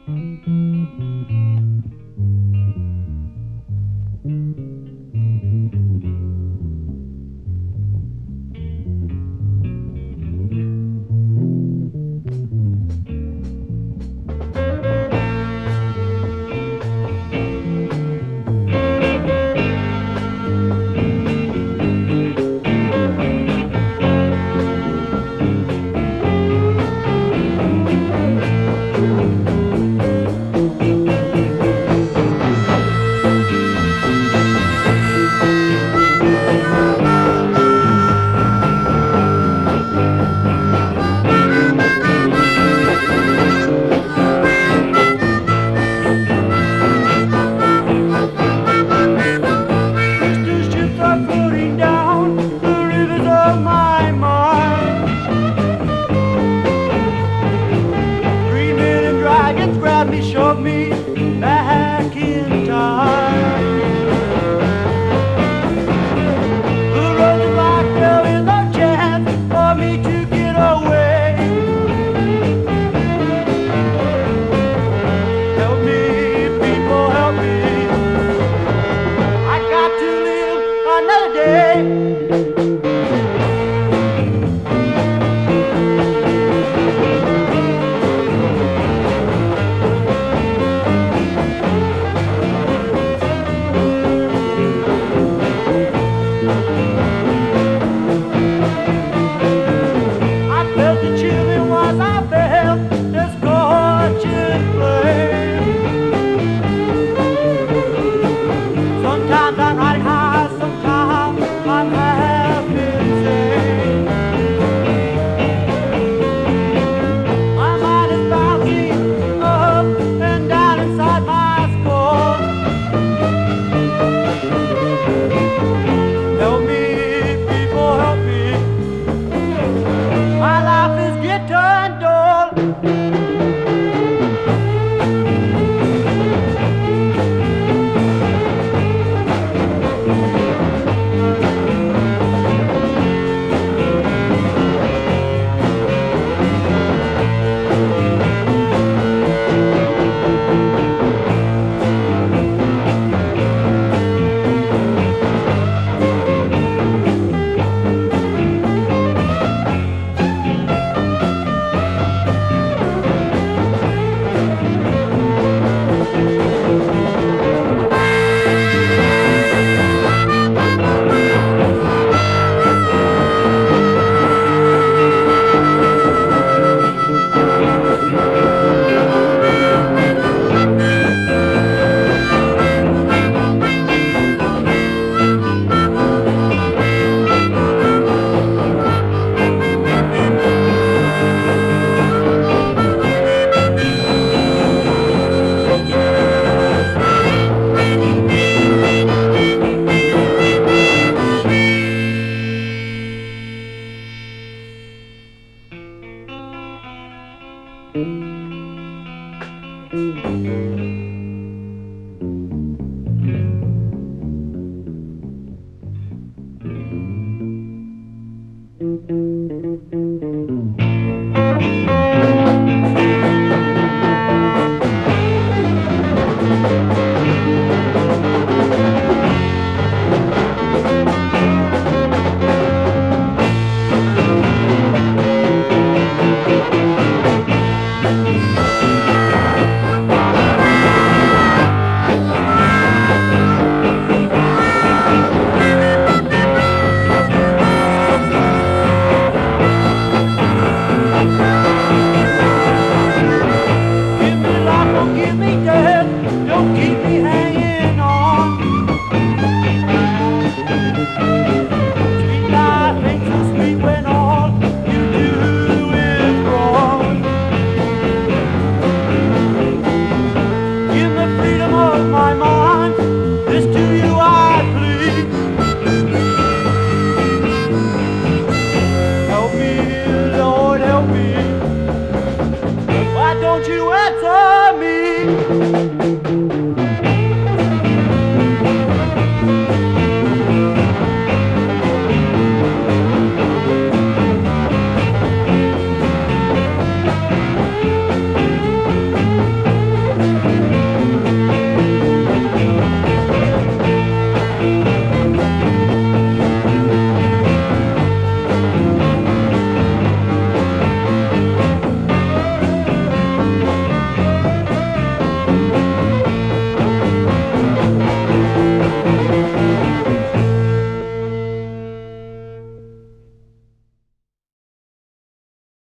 Crystal ships are floating down the rivers of my mind. Green men and dragons grab me, shove me back in time. The roads are black, there is no chance for me to get away. Help me, people, help me. I got to live another day. I felt the chilling was I felt the scorching flame. Sometimes I'm riding high, sometimes I'm half insane. My mind is bouncing up and down inside my skull. Help me, people, help me. My life is getting dull. Thank you.